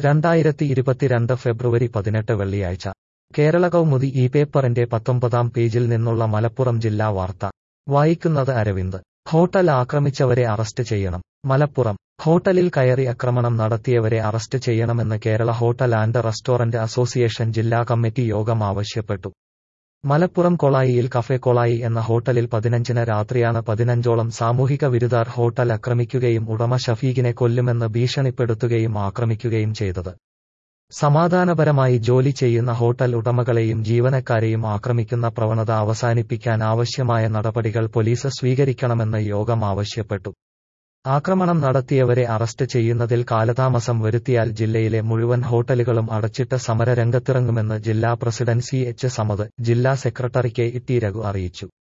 2022 ഫെബ്രുവരി 18 വെള്ളിയാഴ്ച കേരള കൗമുദി ഈ പേപ്പറിന്റെ 19-ാം പേജിൽ നിന്നുള്ള മലപ്പുറം ജില്ലാ വാർത്ത വായിക്കുന്നത് അരവിന്ദ്. ഹോട്ടൽ ആക്രമിച്ചവരെ അറസ്റ്റ് ചെയ്യണം. മലപ്പുറം ഹോട്ടലിൽ കയറി ആക്രമണം നടത്തിയവരെ അറസ്റ്റ് ചെയ്യണമെന്ന് Kerala hotel and restaurant association ജില്ലാ കമ്മിറ്റി യോഗം ആവശ്യപ്പെട്ടു. മലപ്പുറം കൊളായിയിൽ കഫേ കൊളായി എന്ന ഹോട്ടലിൽ 15-ന് രാത്രിയാണ് 15ഓളം സാമൂഹിക വിരുദ്ധർ ഹോട്ടൽ ആക്രമിക്കുകയും ഉടമ ഷഫീഖിനെ കൊല്ലുമെന്ന് ഭീഷണിപ്പെടുത്തുകയും ആക്രമിക്കുകയും ചെയ്തത്. സമാധാനപരമായി ജോലി ചെയ്യുന്ന ഹോട്ടൽ ഉടമകളെയും ജീവനക്കാരെയും ആക്രമിക്കുന്ന പ്രവണത അവസാനിപ്പിക്കാൻ ആവശ്യമായ നടപടികൾ പോലീസ് സ്വീകരിക്കണമെന്ന് യോഗം ആവശ്യപ്പെട്ടു. ആക്രമണം നടത്തിയവരെ അറസ്റ്റ് ചെയ്യുന്നതിൽ കാലതാമസം വരുത്തിയാൽ ജില്ലയിലെ മുഴുവൻ ഹോട്ടലുകളും അടച്ചിട്ട് സമര രംഗത്തിറങ്ങുമെന്ന് ജില്ലാ പ്രസിഡന്റ് CH സമദ്, ജില്ലാ സെക്രട്ടറി KT രഘു അറിയിച്ചു.